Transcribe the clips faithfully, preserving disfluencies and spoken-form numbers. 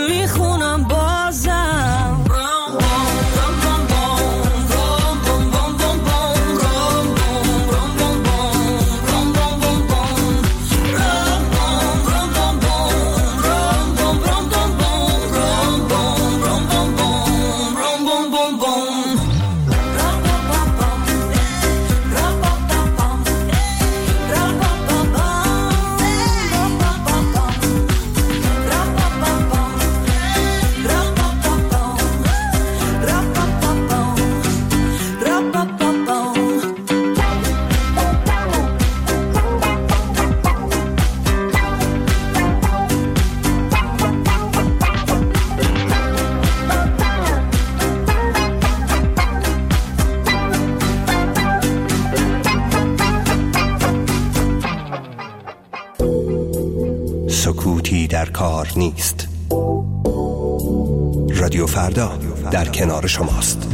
میخونم بازم. سکوتی در کار نیست. رادیو فردا در کنار شماست.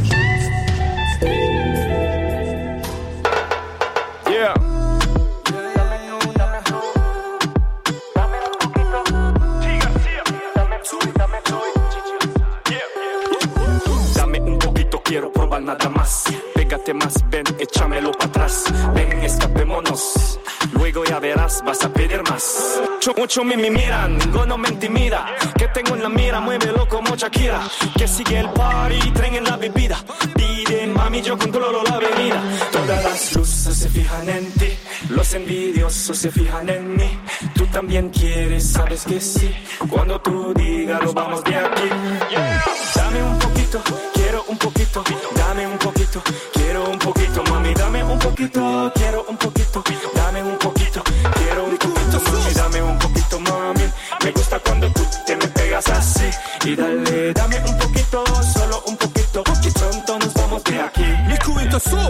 Nada más, pégate más, ven, échamelo para atrás. Ven, escapémonos. Luego ya verás, vas a pedir más. Mucho, mucho me, me miran, ninguno me intimida. Que tengo en la mira, muévelo como Shakira. Que sigue el party, tren en la bebida. Pide, mami, yo controlo la avenida. Todas las luces se fijan en ti. Los envidiosos se fijan en mí. Tú también quieres, sabes que sí. Cuando tú digas, lo vamos de aquí. Yeah. Dame un poquito, quiero un poquito. Dame un poquito, quiero un poquito. Mami, dame un poquito, quiero un poquito. Dame un poquito, quiero un poquito. Mami, dame un poquito, mami. Me gusta cuando tú te me pegas así. Y dale, dame un poquito, solo un poquito. Que pronto nos vamos de aquí. Mi cuento sub.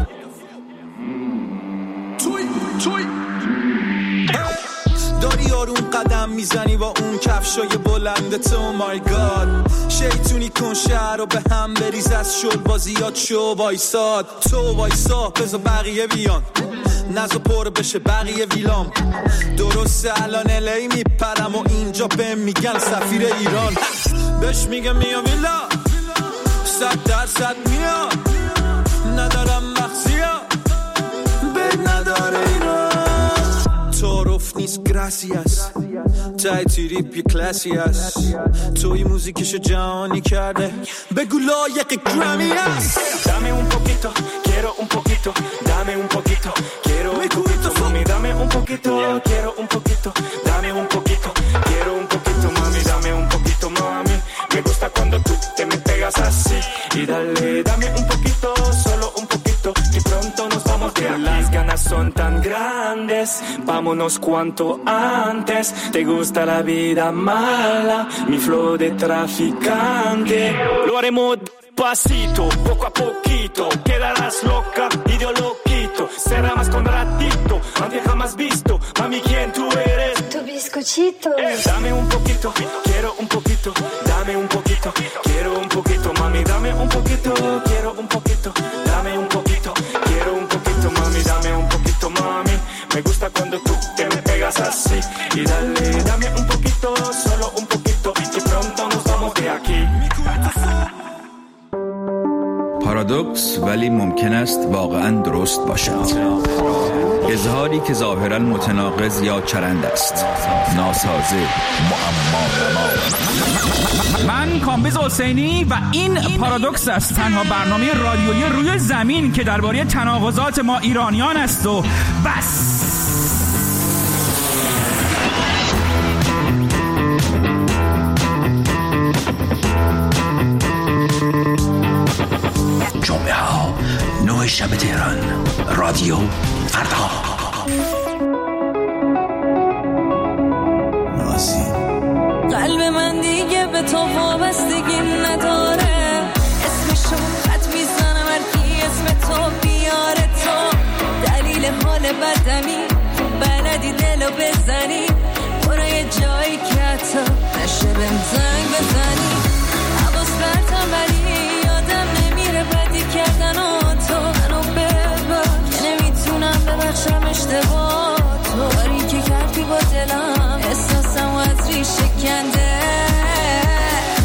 Chuy, chuy. داری آروم قدم میزنی با اون کفشای بلند تو مای گاد. شیطونی کن شهر رو به هم بریز از شل بازیات شو وایساد. تو وایسا بذار بقیه بیان نزا پر بشه بقیه ویلام. درسته الان الی میپرم و اینجا به میگن سفیر ایران. بهش میگه میا ویلا صد درصد میا. ندارم مخزیا بد نداره ایران. تعارف نیست گراسیاس تای تریپ یه کلاسی هست. توی موزیکشو جهانی کرده بگو لایق گرامی هست. Dame un poquito, quiero un poquito. Dame un poquito, quiero un poquito. Mami, dame un poquito, quiero un poquito. Dame un poquito, quiero un poquito. Mami, dame un poquito, mami. Me gusta cuando tú te me pegas así. Y dale, dame un poquito, solo un poquito. Y pronto nos vamos de aquí. Las ganas son tan grandes, vámonos cuanto antes. Te gusta la vida mala, mi flow de traficante. Lo haremos pasito, poco a poquito. Quedarás loca y yo loquito. Será más con ratito, aunque jamás visto. Mami, ¿quién tú eres? Tu bizcochito. Eh, dame un poquito, quiero un poquito. Dame un poquito, quiero un poquito. Mami, dame un poquito, quiero un poquito. Dame un poquito, quiero un poquito. Mami, dame un poquito, mami. Me gusta cuando tú te me pegas así. Y dale, dame un poquito, solo un poquito. Y pronto nos vamos de aquí. پارادوکس ولی ممکن است واقعاً درست باشد. اظهاری که ظاهراً متناقض یا چرند است. ناسازه، معما. من کامبیز حسینی و این پارادوکس است، تنها برنامه رادیویی روی زمین که درباره تناقضات ما ایرانیان است و بس. جمعه ها نه شب تهران. رادیو فردا. نازی قلب من دیگه به تو وابستگی نداره. اسمشو خط میزنم هر کی اسم تو بیاره. تو دلیل حال بدمی بلدی دلو بزنی. برو یه جایی که حتی نشه بهم زنگ بزنی. حواس پرتم ولی یادم نمیره بدی کردن و تو منو ببر که نمیتونم ببخشم اشتباه تو. کاری که کردی با دلم احساسم و از ریشه کنده.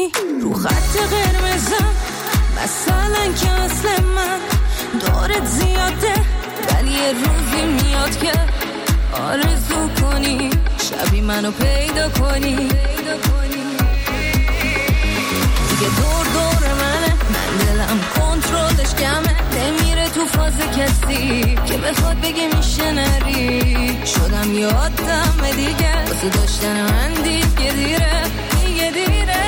میمونی رو خط قرمزم، مثلا که مثل من دارت زیاده، ولی یه روزی میاد که آرزو کنی شبی منو پیدا کنی. دیگه دور دور منه، من دلم کنترلش کمه، نمیره تو فاز کسی که بخواد بگه میشه نری. شدم یادم دیگه واسه داشتن من دیگه دیره، دیگه دیره.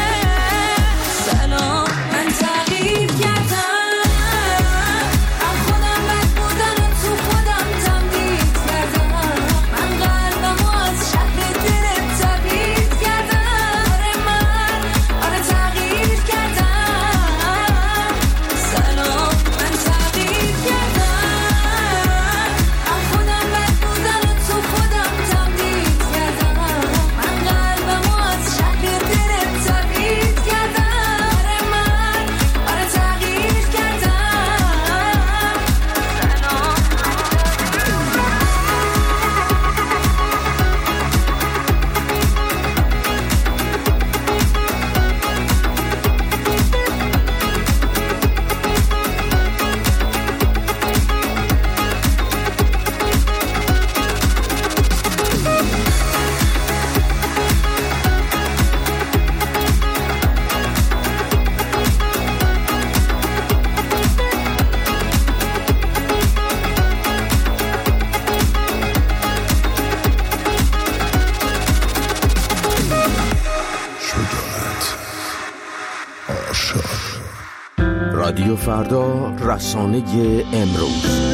سلام من تغییر کردم، من خودم بد بودن و تو خودم تمدید کردم، من قلبم از شهر دلت تبعید کردم. آره من آره تغییر کردم. سلام من تغییر کردم، من خودم بد بودن و تو خودم تمدید کردم، من قلبم از شهر دلت تبعید کردم. آره من آره تغییر کردم. رادیو فردا، رسانه امروز.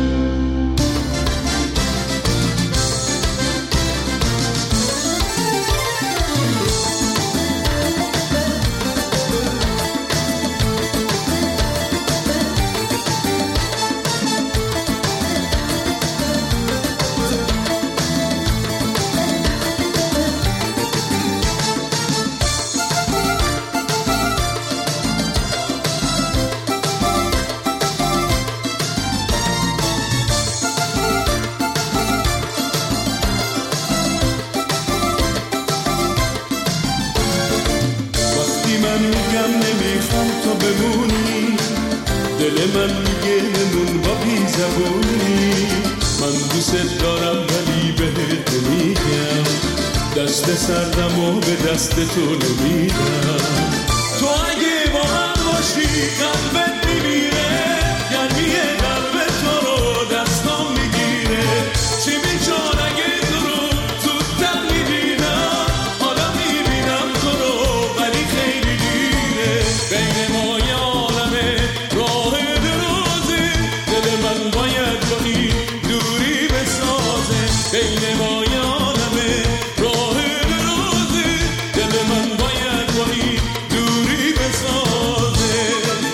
سردم و به دست تو نمیدم. تو اگه با من باشی قلبت میمیره، گرمی قلب تو رو دستام میگیره. چی میشد اگه تو رو زودتر میدیدم، حالا میبینم تو رو ولی خیلی دیره. بین ما یه عالمه راه درازه، دل من باید با این دوری بسازه. بین ما یه عالمه راه من باید با این دوری بسازه.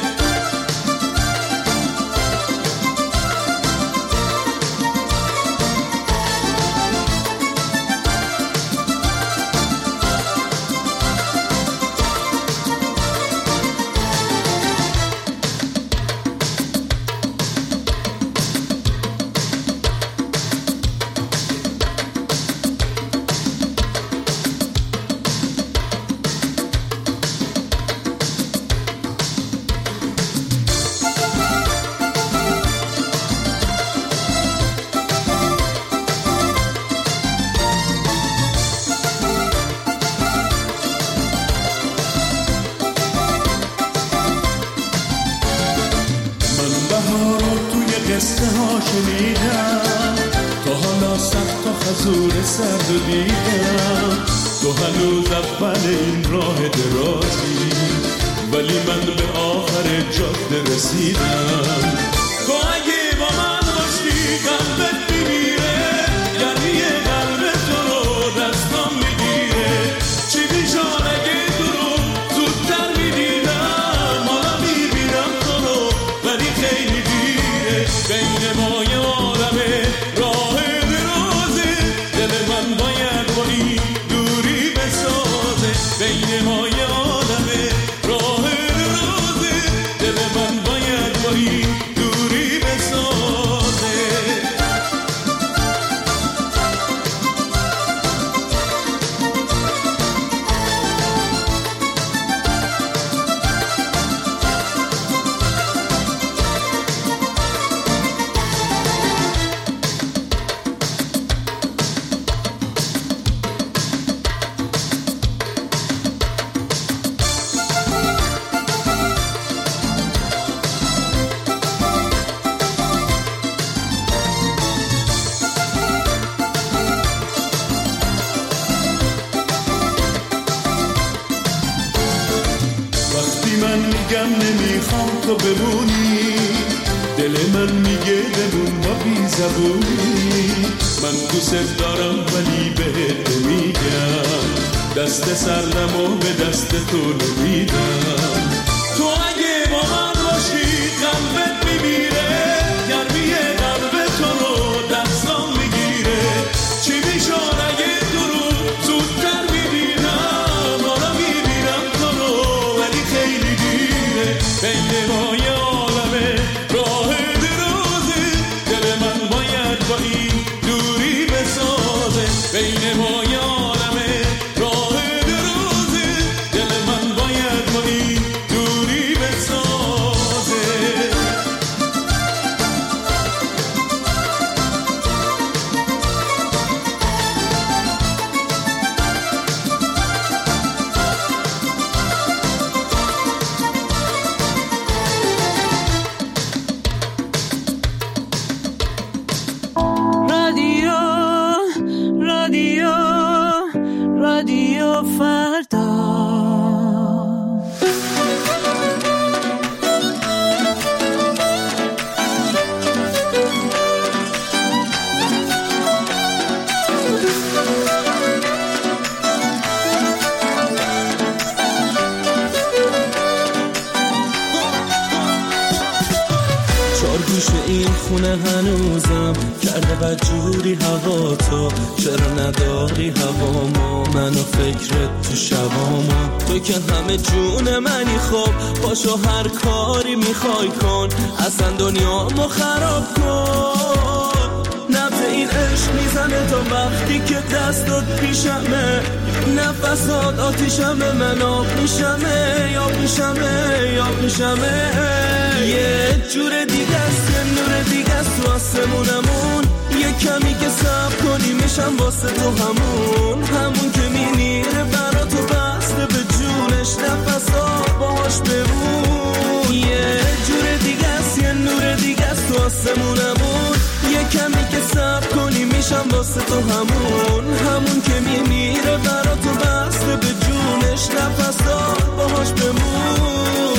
قصه ها شنیدم، تا حالا صد تا خزور سرد و دیدم. تو هنوز اول این راه درازی، ولی من به آخر جاده رسیدم. تو اگه با من باشی قلبت میمیره، یعنی قلب تو رو دستام میگیره. چی بیشان اگه تو رو زودتر میدیدم، حالا میبینم تو رو ولی خیلی دیره. بین ما یه عالمه راه درازه، دل من باید با این دوری بسازه. بین ما یه عالمه راه درازه، دل من باید با این دوری ولی من میگم نمیخوام تو بمونی، دل من میگه بمون با بی زبونی. من دوست دارم ولی بهت میگم دست سردم و به دست تو نمیدم. تو اگه با من باشی قلبت میمیره، گرمی قلب تو رو دستام میگیره. چی میشون اگه تو رو زودتر میبینم، حالا میبینم تو رو ولی خیلی دیره. بین ما یه عالمه راه درازه، دل من باید با این دوری بسازه. بین ما یه عالمه راه درازه، دل من باید با این دوری بسازه. رادیو رادیو رادیو فردا. چار گوشه این خونه هنوزم کرده بدجوری هوا، تو چرا نداری هوامو، منو فکرت تو شبامو. تو که همه جون منی، خب باشو هر کاری میخوای کن، اصلا دنیامو خراب کن. نبض این عشق میزنه تا وقتی که دستات پیشمه، نفسات آتیشمه، من آب میشمه یا میشمه یا میشمه. یه جور دیگه است، یه نور دیگه است تو آسمونمون. یه کمی که صبر کنی میشم واسه تو همون، همون که میمیره برا تو بسته به جونش، نفسات باهاش بمون. یه جور دیگه است، یه نور دیگه است تو آسمونمون. یه کمی که صبر کنی میشم واسه تو همون، همون که میمیره برا تو بسته به جونش، نفسات باهاش بمون.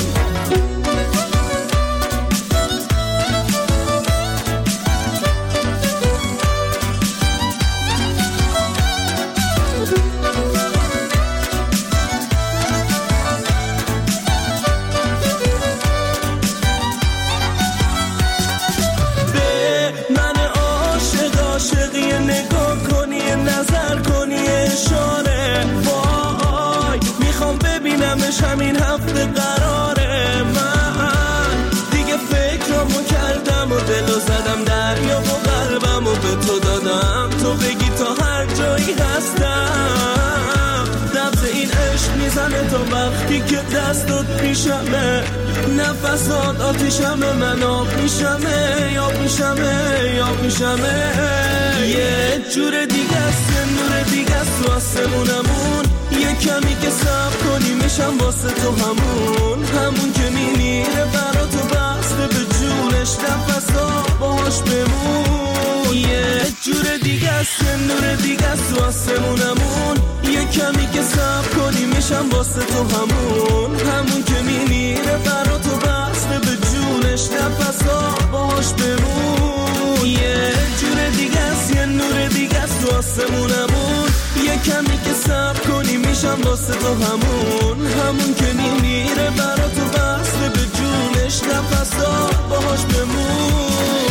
عاشقی نگاه کنی، نظر کنی، اشاره. وای میخوام ببینمش همین هفته قراره. من دیگه فکرامو کردم و دلو زدم دریا و قلبمو به تو دادم، تو بگی تا هر جایی هستم. نبض این عشق میزنه تا وقتی که دستات پیشمه، نفسات آتیشمه، من آب میشمه یا میشمه یا میشمه. یه جور دیگه است، یه نور دیگه است تو آسمونمون. یه کمی که صبر کنی میشم واسه تو همون، همون که میمیره برا تو بسته به جونش، نفسات باهاش بمون. یه جور دیگه است، یه نور دیگه است تو آسمونمون. یه کمی که صبر کنی میشم واسه تو همون، همون که میمیره برا تو بسته به جونش، نفسات باهاش بمون. یه جور دیگه است، یه نور دیگه است تو آسمونمون. یه کمی که صبر کنی میشم واسه تو همون، همون که میمیره برا تو بسته به جونش، نفسات باهاش بمون.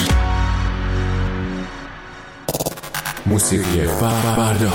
موسیقی فردا.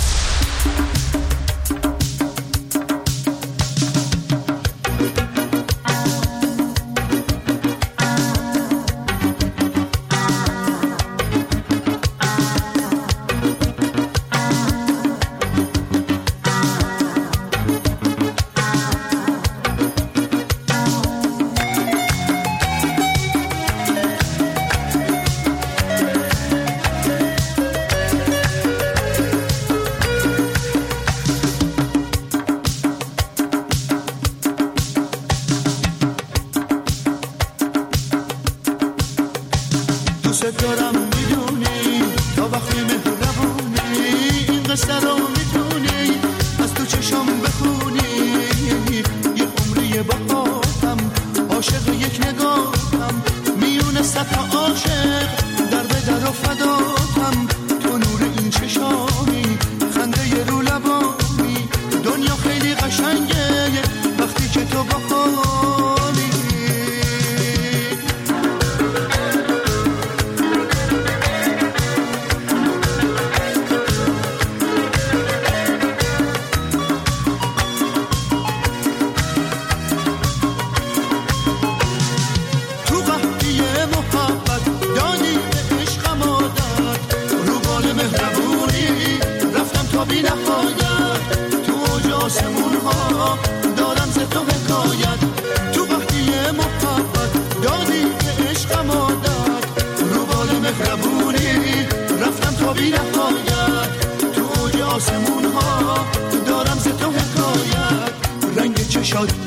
دوست دارم میدونی تا وقتی مهربونی، این قصه رو میتونی از تو چشم بخونی. یه عمری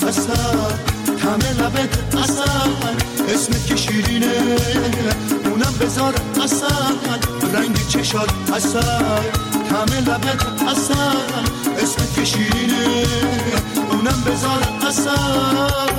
اصل همه لبت اصل اسمت که شیرینه اونم بذار اصل رنگ چشات اصل همه لبت اصل اسمت که شیرینه اونم بذار اصل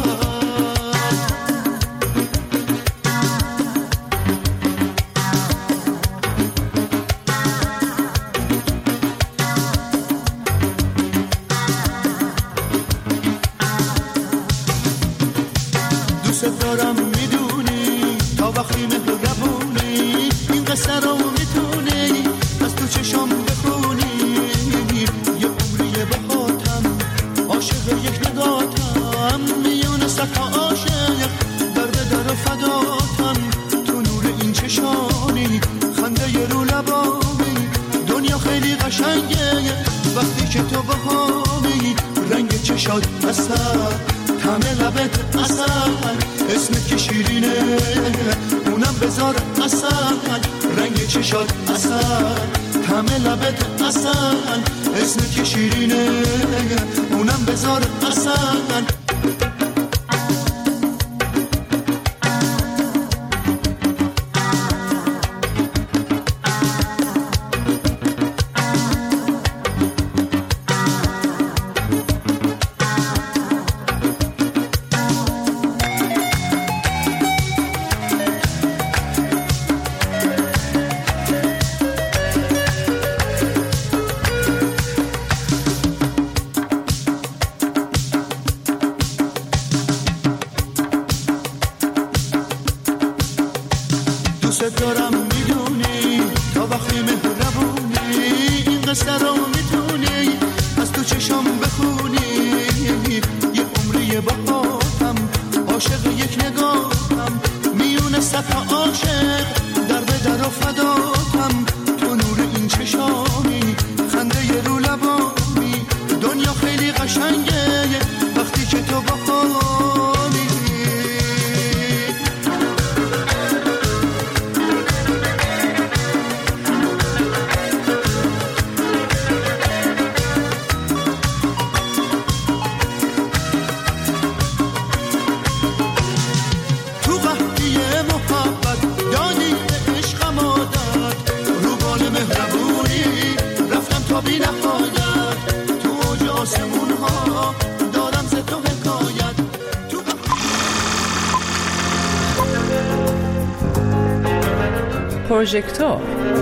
دارم میدونی تا وقتی مهربونی این قصه رو میتونی از تو چشم بخونی یه عمریه بخاطم عاشق یک نگاتم میونه سکا عاشق درد در و فداتم تو نور این چشانی خنده ی رو لبانی دنیا خیلی قشنگه وقتی که تو بهامی رنگ چشات اصل همه لبت اصل اسمت که شیرینه اونم بذار اصل رنگ چشات اصل همه لبت اصل اسمت که شیرینه اونم بذار اصل دارم میدونی تا وقتی مهربونی این قصه رو میتونی از تو چشم بخونی یه عمریه باهاتم عاشق یک نگاهم میونه صفحه عاشق درد در و فداتم تو نور این چشامی خنده ی رو لبانی دنیا خیلی قشنگه وقتی که تو باهامی بی نهایت تو اوج آسمون ها دارم ز تو حکایت تو پروژکتور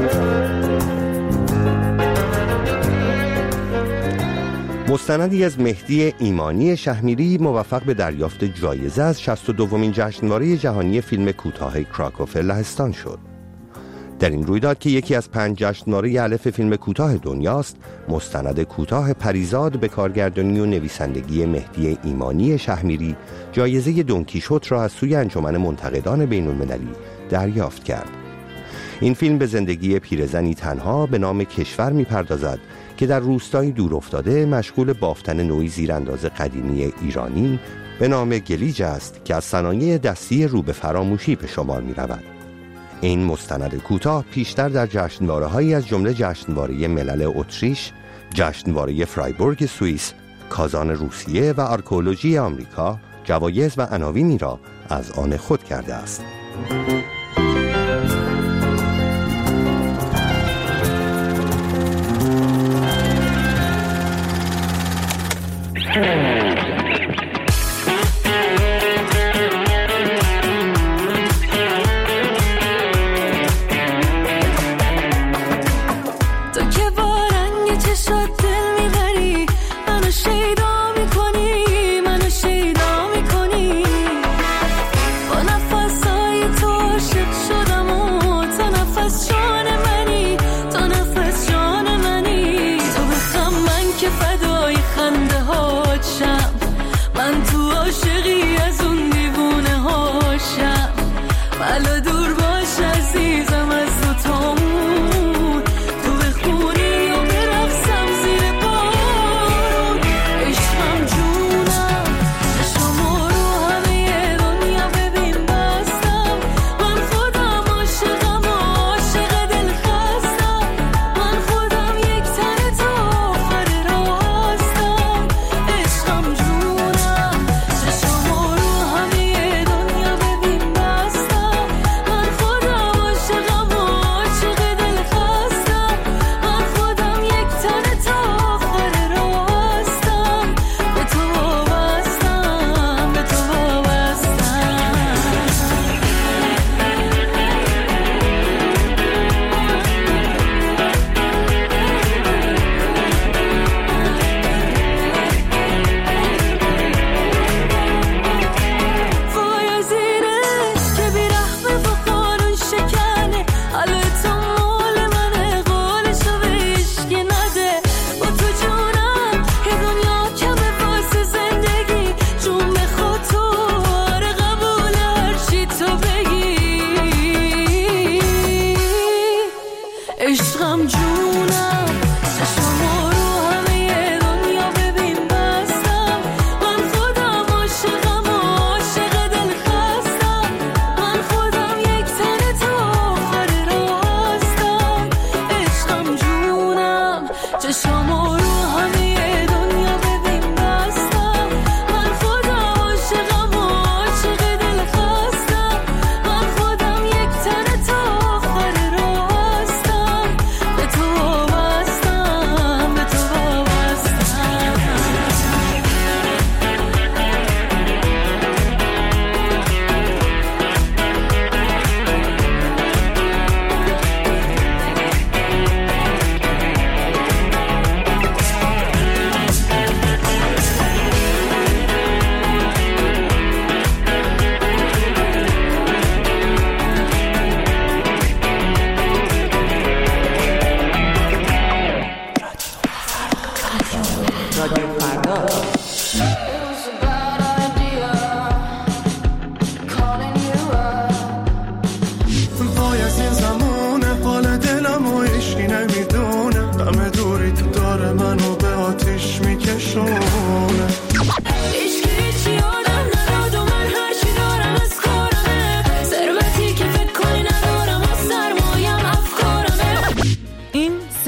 مستندی از مهدی ایمانی شهمیری موفق به دریافت جایزه از شصت و دومین جشنواره جهانی فیلم کوتاه کراکوف لهستان شد. در این رویداد که یکی از پنج جشنواره الف فیلم کوتاه دنیاست، مستند کوتاه پریزاد به کارگردانی و نویسندگی مهدی ایمانی شهمیری جایزه دون کیشوت را از سوی انجمن منتقدان بین المللی دریافت کرد. این فیلم به زندگی پیرزنی تنها به نام کشور می‌پردازد که در روستایی دور افتاده مشغول بافتن نوعی زیرانداز قدیمی ایرانی به نام گلیج است که از صنایع دستی رو به فراموشی به شمار می‌رود. این مستند کوتاه پیشتر در جشنواره‌هایی از جمله جشنواره ملل اتریش، جشنواره فرایبورگ سوئیس، کازان روسیه و آرکئولوژی آمریکا جوایز و عناوینی را از آن خود کرده است. با نفسای تو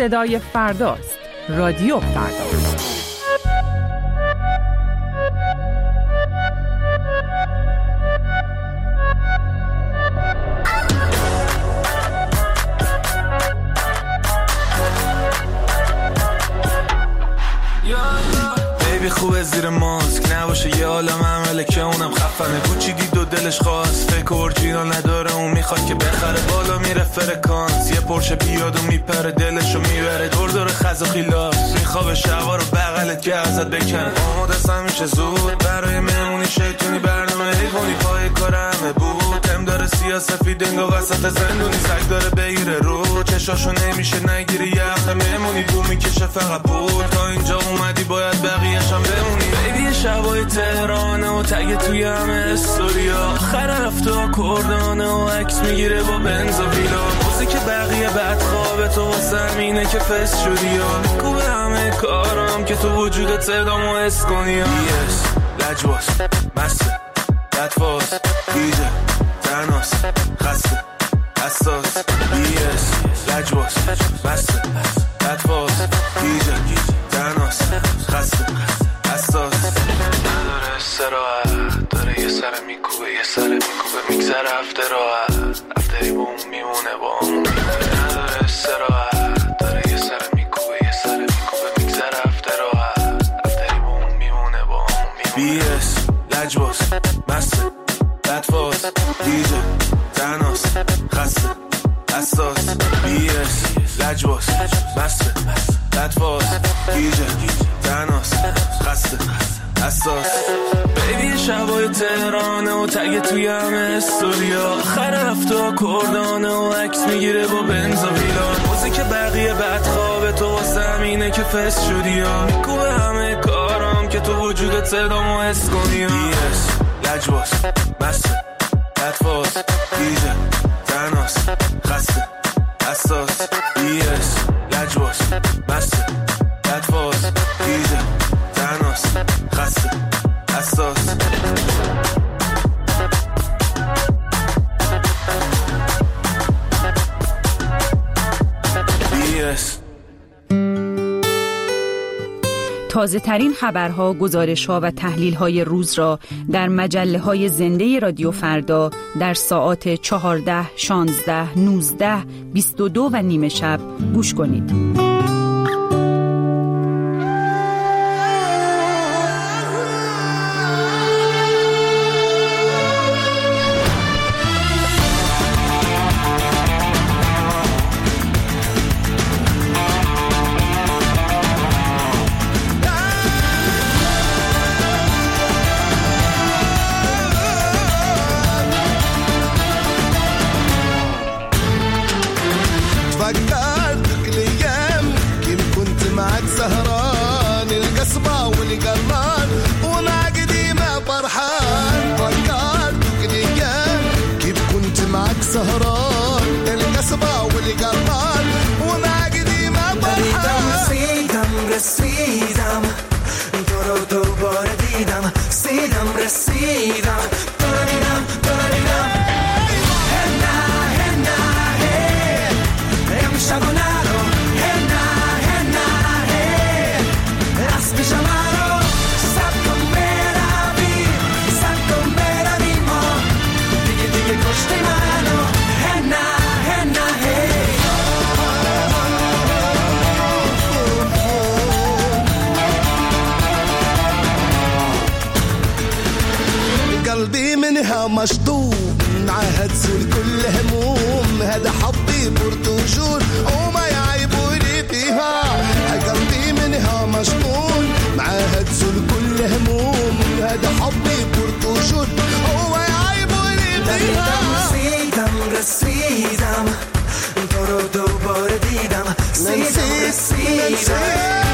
صدای فرداست. رادیو فردا. بیبی خوبه زیر ماسک نباشه یه عالم عمله که اونم خفنه کوچی دید و دلش خواست فکر اورجینال نداره اون میخواد که بخره بالا میره فرکانس یه پرشه بیاد و میپره دلشو میبره دور دور خز و خیلاس میخوابه شبا رو بغلت که ازت بکنه آماده سم میشه زود برای مهمونی شیطونی برنامه حیوانی پای کار همه بود هم داره سیاسفید انگا وسط زندونی سگ داره بگیره رو چشاشو نمیشه نگیری یه هفته مهمونی بو میکشه فقط پول تا اینجا اومدی باید بقیه‌شم بمونی بیبی شبای تهرانه و تگ توی همه استوریا آخر هفته کردانه و عکس میگیره با بنز و ویلا موزیک بقیه بد خوابه تو واسه همینه که فست شدی یا میکوبه همه کارم که تو وجودت صدامو حس کنی یا بیس لجباس مسته بدفاز دیجه تناس خسته حساس بیس لجباس مسته بدفاز دیجه تناس خسته حساس نداره استراحت داره یه سر میکوبه یه سر میکوبه میگذره هفته راحت هفتهی با اون میمونه با اون میمونه نداره استراحت داره یه سر میکوبه یه سر میکوبه میگذره هفته راحت هفتهی با اون میمونه با اون میمونه بی اس لجباس مسته بدفاز دیجه تناس خسته حساس بی اس لجباس مسته بدفاز دیجه تناس خسته حساس بیبی شبای تهرانه و تگ توی همه استوریا آخر هفته کردانه و عکس میگیره با بنز و ویلا موزیک بقیه بد خوابه تو واسه همینه که فست شدی یا میکوبه همه کارم که تو وجودت صدامو حس کنی یا بی اس لجباس مسته بدفاز دیجه تناس خسته حساس بی اس لجباس مسته بدفاز دیجه تناس خسته حساس بی اس تازه ترین خبرها، گزارش‌ها و تحلیل‌های روز را در مجله‌های زنده رادیو فردا در ساعات چهارده، شانزده، نوزده، بیست و دو و نیمه شب گوش کنید. قلبي منها مشطوب عهد زول كل هموم هذا حبي برتجول وما يعيبوني فيها قلبي منها مشطول معهد زول كل هموم هذا حبي برتجول وما يعيبوني فيها رسيدم رسيدم تو رو دوباره دیدم رسیدم رسیدم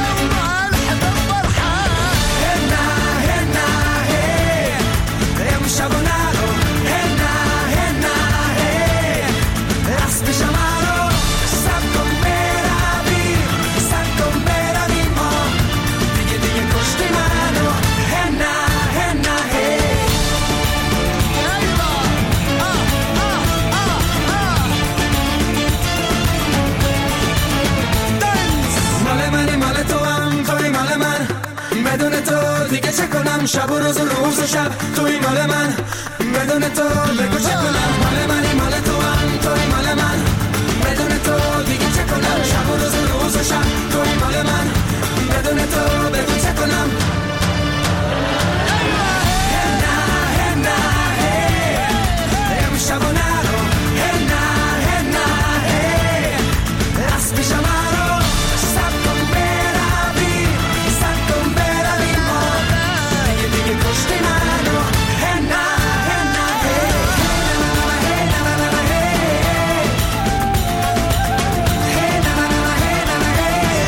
شب و روز و روز و شب توی مال من بدون تو بگو چه کنم مال منی مال تو هم توی مال من بدون تو دیگه چه کنم شب و روز و روز و شب توی مال من بدون تو بگو چه کنم شب و نرو هی نه هی نه هی از پیش من رو سب کن بروی سب کن بروی ما یه دیگه کشتی من رو هی نه هی نه هی هی نه نه نه هی هی نه نه نه هی نه نه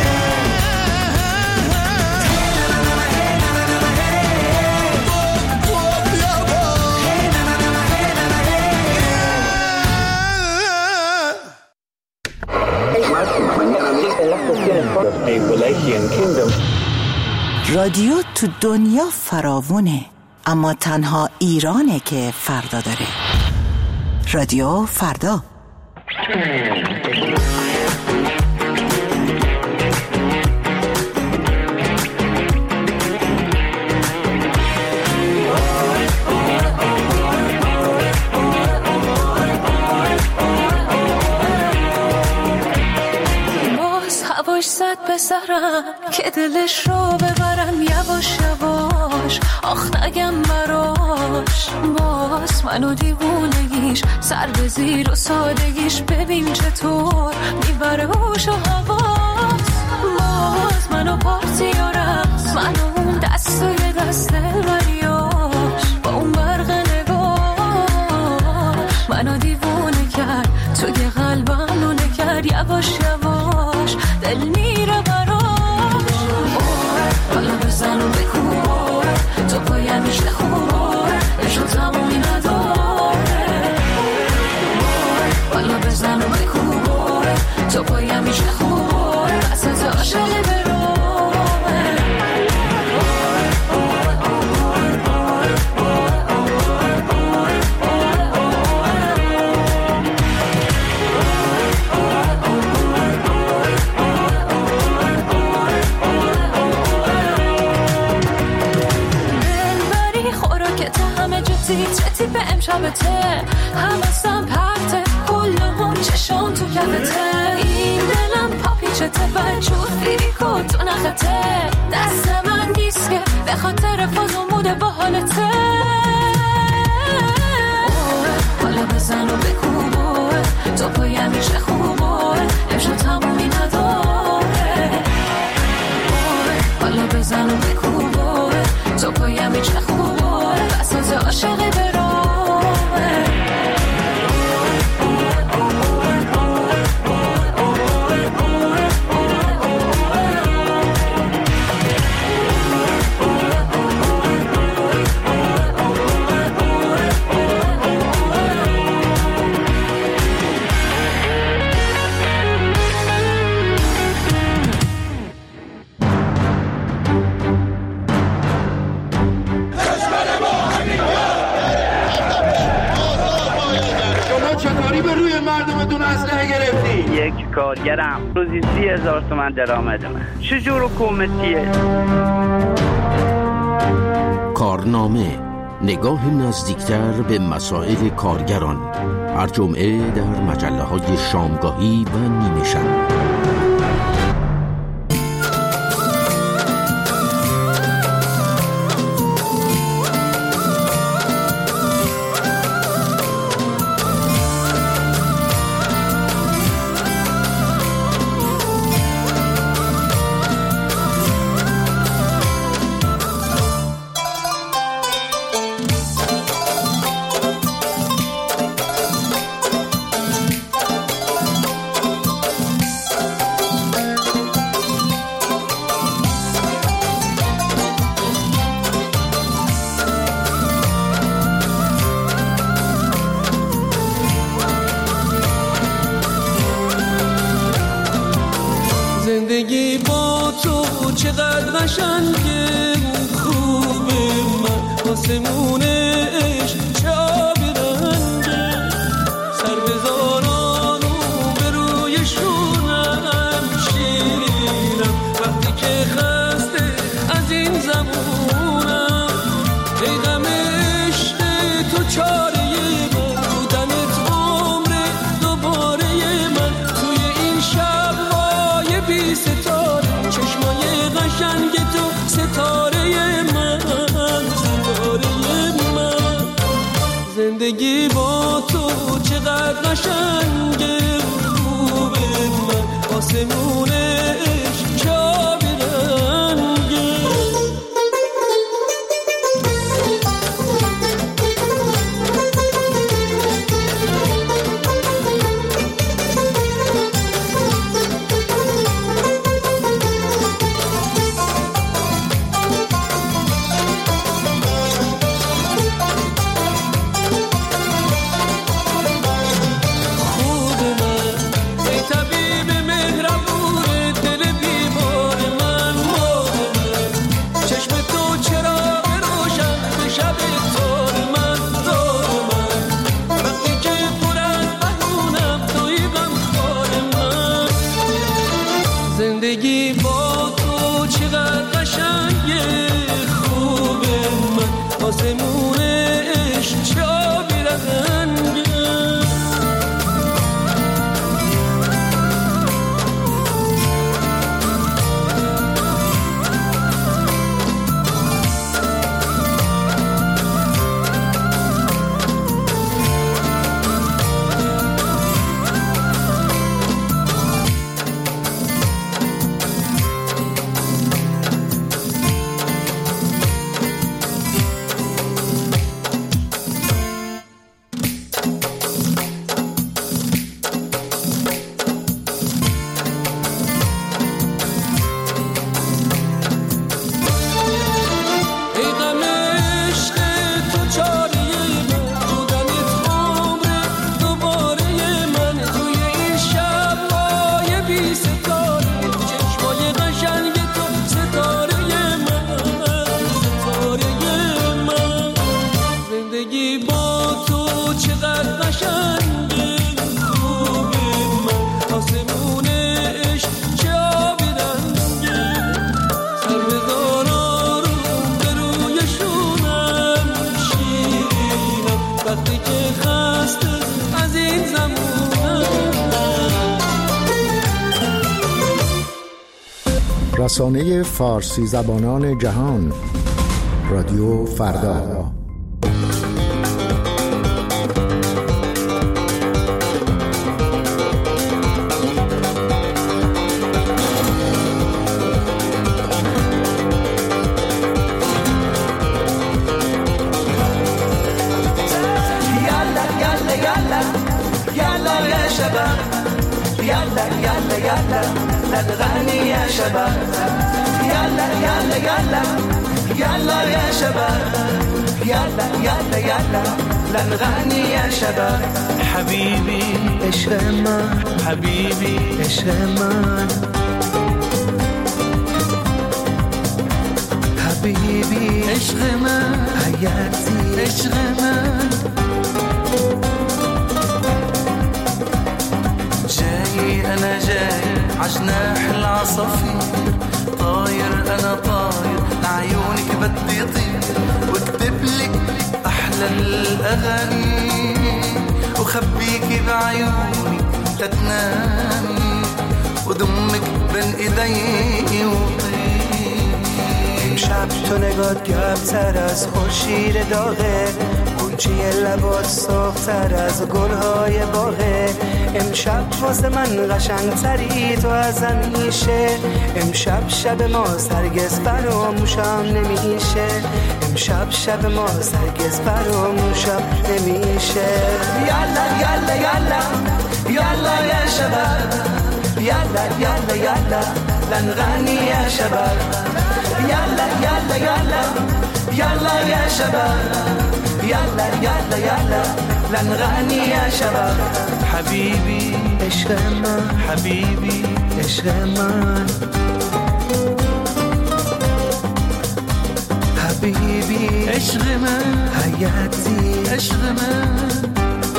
رادیو تو دنیا فراوونه، اما تنها ایرانه که فردا داره. رادیو فردا. زد به سرم که دلش رو ببرم یواش یواش آخ نگم براش باز منو دیوونگیش سر به زیر و سادگیش ببین چطور میبره هوش و حواس باز منو پارتی و رقص منو اون دست و یه دست دلبریاش با اون برق نگاش منو دیوونه کرد توی قلبم نونه کرد یواش یواش دل میره براش حالا بزن و بکن تو پایمیش نخور اشو تمومی نداره حالا بزن و بکن تو پایمیش نخور قصد عاشقی برامه چتی به امشبته همستم پرته کل هم چشم تو لبته این دلم پاپیچته بجور فیری کن تو نخته دست من نیست که به خاطر فاز و موده با حالته حالا بزن و بکوبه تو پایم میشه خوبه امشب تمومی نداره حالا بزن و بکوبه تو پایم میشه خوبه بساز عاشقی برامه یک کارگرم روزی سی هزار تومن درآمدمه چجور حکومتیه؟ کارنامه، نگاه نزدیکتر به مسائل کارگران، هر جمعه در مجله های شامگاهی و نیمه شب. زندگی با تو چقدر قشنگه خوبه من آسمونه عشق چه آبی رنگه سر بزاران و به روی شونم شیرینم وقتی که خسته از این زمونم زندگی با تو چقدر قشنگه، خوبه من آسمونش چابی رنگه. زندگی با تو چقدر قشنگه، خوبه من آسمونش چابی رنگه. رسانه فارسی زبانان جهان، رادیو فردا. نغني يا شباب يلا يلا يلا يلا يا شباب يلا يلا يلا نغني يا شباب. حبيبي عشق من حبيبي عشق من حبيبي عشق من حياتي عشق من جاي أنا جاي عجناح العصافير طاير أنا طاير لعيونك بدي طير واكتب لك أحلى الأغاني وخبيكي بعيوني تتنامي ودمك بين إيدي وطير. امشب تو نگات گرمتر از خورشید داغه، گونچه لبات سرخ‌تر از گلهای باغه. امشب واسه من قشنگتری تو از همیشه، امشب شب ما هرگز فراموشم نمیشه، امشب شب ما هرگز فراموشم نمیشه. یالا یالا یالا یالا یا شباب یالا یالا یالا لنغني يا شباب يلا يلا يلا يلا يا شباب يلا يلا يلا لنغني يا شباب. حبيبي عشق من حبيبي عشق من حبيبي عشق من حياتي عشق من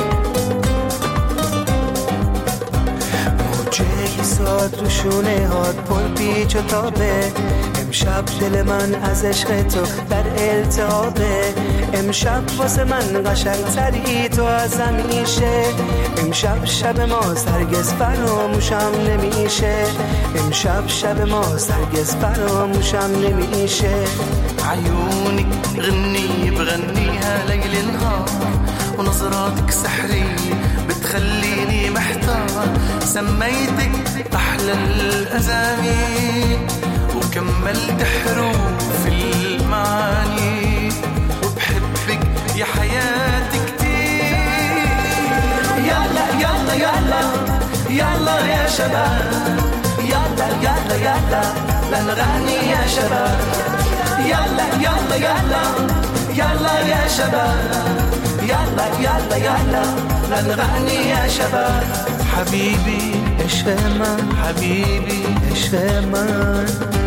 موجه ساد رو شونه هات پل پیچ و تابه. امشب دل من از عشق تو در التهابه، امشب واسه من قشنگتری تو از همیشه، امشب شب ما هرگز فراموشم نمیشه، امشب شب ما هرگز فراموشم نمیشه. عيونك غني بغنيها ليل نهار ونظراتك سحرية بتخليني محتار. سميتك أحلى الأزامي وكملت حروف المعاني، وبحبك يا حياتي كتير. يلا يلا يلا يلا يا شباب، يلا يلا يلا لنغني يا شباب. يلا يلا يلا يلا يا شباب، يلا يلا يلا لنغني يا شباب. حبيبي اشهمان، حبيبي اشهمان،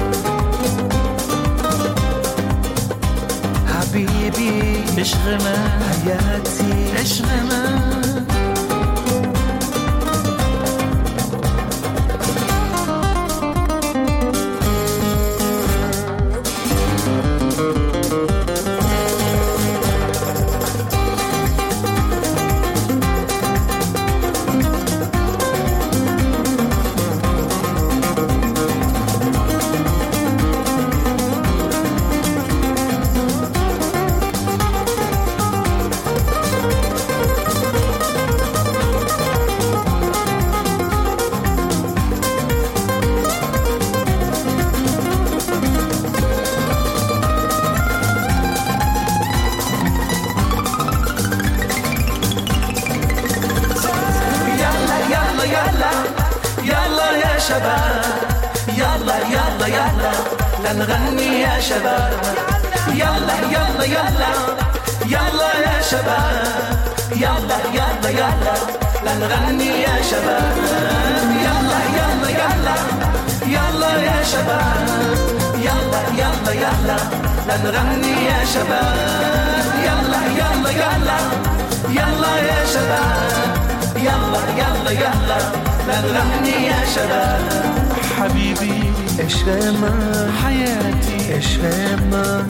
حبيبي اشغمان، حياتي اشغمان. لنغني يا شباب. يلا يلا يلا يلا يا شباب، يلا يلا يلا لنغني يا شباب. يلا يلا يلا يلا يا شباب، يلا يلا يلا لنغني يا شباب. يلا يلا يلا يلا يا شباب، يلا يلا يلا لنغني يا شباب. حبيبي اشهمان، حياتي اشهمان،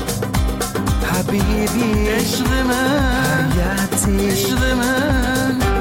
حبيبي اشغمان، حياتي اشغمان.